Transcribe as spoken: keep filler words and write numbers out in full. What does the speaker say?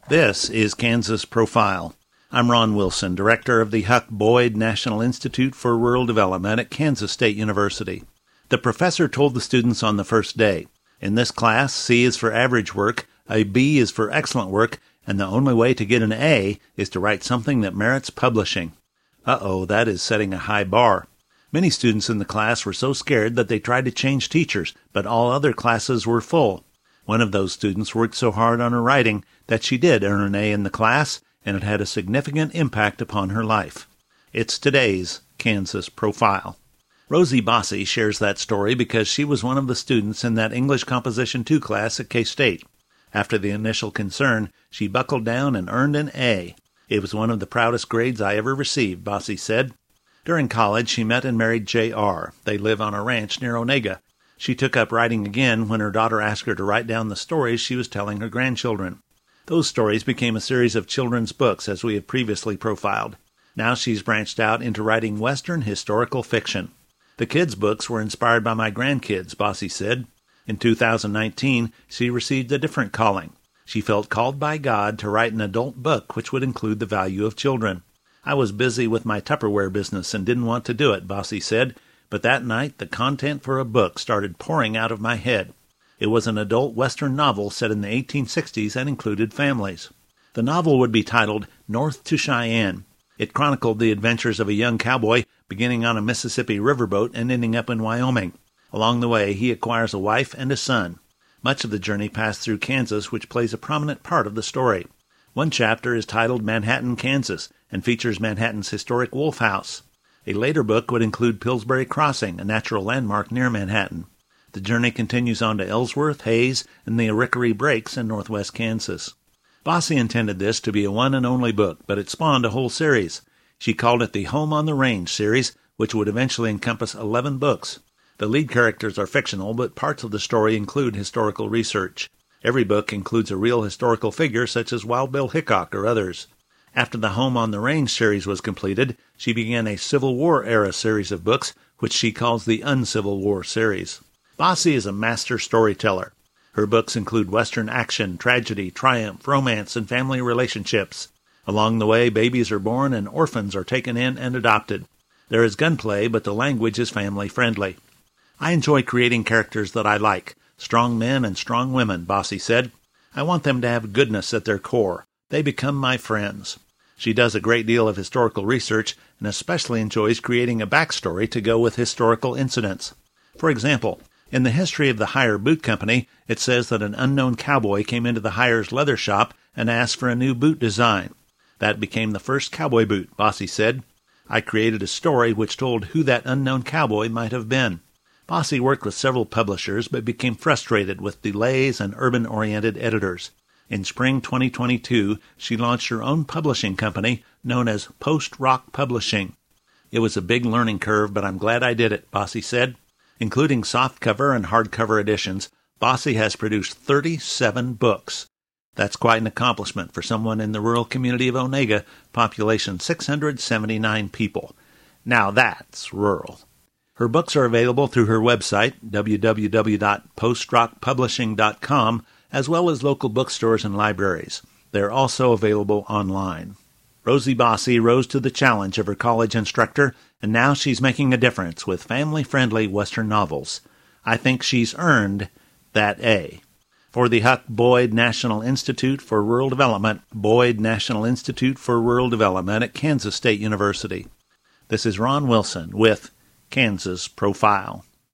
This is Kansas Profile. I'm Ron Wilson, director of the Huck Boyd National Institute for Rural Development at Kansas State University. The professor told the students on the first day, in this class, C is for average work, a B is for excellent work, and the only way to get an A is to write something that merits publishing. Uh-oh, that is setting a high bar. Many students in the class were so scared that they tried to change teachers, but all other classes were full. One of those students worked so hard on her writing that she did earn an A in the class, and it had a significant impact upon her life. It's today's Kansas Profile. Rosie Bossy shares that story because she was one of the students in that English Composition two class at K-State. After the initial concern, she buckled down and earned an A. It was one of the proudest grades I ever received, Bossy said. During college, she met and married J R They live on a ranch near Onega. She took up writing again when her daughter asked her to write down the stories she was telling her grandchildren. Those stories became a series of children's books, as we have previously profiled. Now she's branched out into writing Western historical fiction. The kids' books were inspired by my grandkids, Bossy said. In two thousand nineteen, she received a different calling. She felt called by God to write an adult book which would include the value of children. I was busy with my Tupperware business and didn't want to do it, Bossy said. But that night, the content for a book started pouring out of my head. It was an adult Western novel set in the eighteen sixties and included families. The novel would be titled North to Cheyenne. It chronicled the adventures of a young cowboy beginning on a Mississippi riverboat and ending up in Wyoming. Along the way, he acquires a wife and a son. Much of the journey passed through Kansas, which plays a prominent part of the story. One chapter is titled Manhattan, Kansas, and features Manhattan's historic Wolf House. A later book would include Pillsbury Crossing, a natural landmark near Manhattan. The journey continues on to Ellsworth, Hayes, and the Arickaree Breaks in northwest Kansas. Bossy intended this to be a one and only book, but it spawned a whole series. She called it the Home on the Range series, which would eventually encompass eleven books. The lead characters are fictional, but parts of the story include historical research. Every book includes a real historical figure, such as Wild Bill Hickok or others. After the Home on the Range series was completed, she began a Civil War-era series of books, which she calls the Uncivil War series. Bossy is a master storyteller. Her books include Western action, tragedy, triumph, romance, and family relationships. Along the way, babies are born and orphans are taken in and adopted. There is gunplay, but the language is family-friendly. I enjoy creating characters that I like, strong men and strong women, Bossy said. I want them to have goodness at their core. They become my friends. She does a great deal of historical research and especially enjoys creating a backstory to go with historical incidents. For example, in the history of the Hire Boot Company, it says that an unknown cowboy came into the Hire's leather shop and asked for a new boot design. That became the first cowboy boot, Bossy said. I created a story which told who that unknown cowboy might have been. Bossy worked with several publishers but became frustrated with delays and urban-oriented editors. In spring twenty twenty-two, she launched her own publishing company known as Post Rock Publishing. It was a big learning curve, but I'm glad I did it, Bossy said. Including softcover and hardcover editions, Bossy has produced thirty-seven books. That's quite an accomplishment for someone in the rural community of Onega, population six hundred seventy-nine people. Now that's rural. Her books are available through her website, w w w dot post rock publishing dot com, as well as local bookstores and libraries. They're also available online. Rosie Bossy rose to the challenge of her college instructor, and now she's making a difference with family-friendly Western novels. I think she's earned that A. For the Huck Boyd National Institute for Rural Development, Boyd National Institute for Rural Development at Kansas State University. This is Ron Wilson with Kansas Profile.